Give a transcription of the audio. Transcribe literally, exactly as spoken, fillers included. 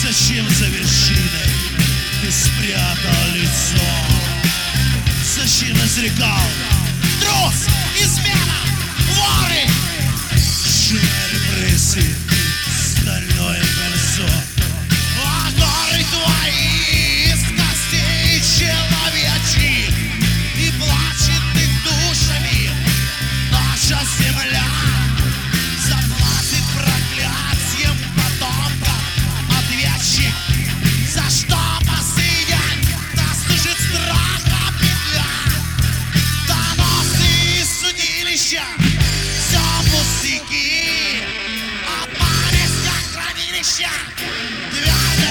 Зачем за вершиной ты спрятал лицо? Зачем изрекал трус, измена, воры? Шина репрессии, стальное кольцо. А горы твои из костей человечьих и плачет их душами наша земля. Заплатит проклятием потомкам ответчик, за что посыден нас душит страха петля. Доносы и судилища, все пустяки, а память как хранилища. Дверь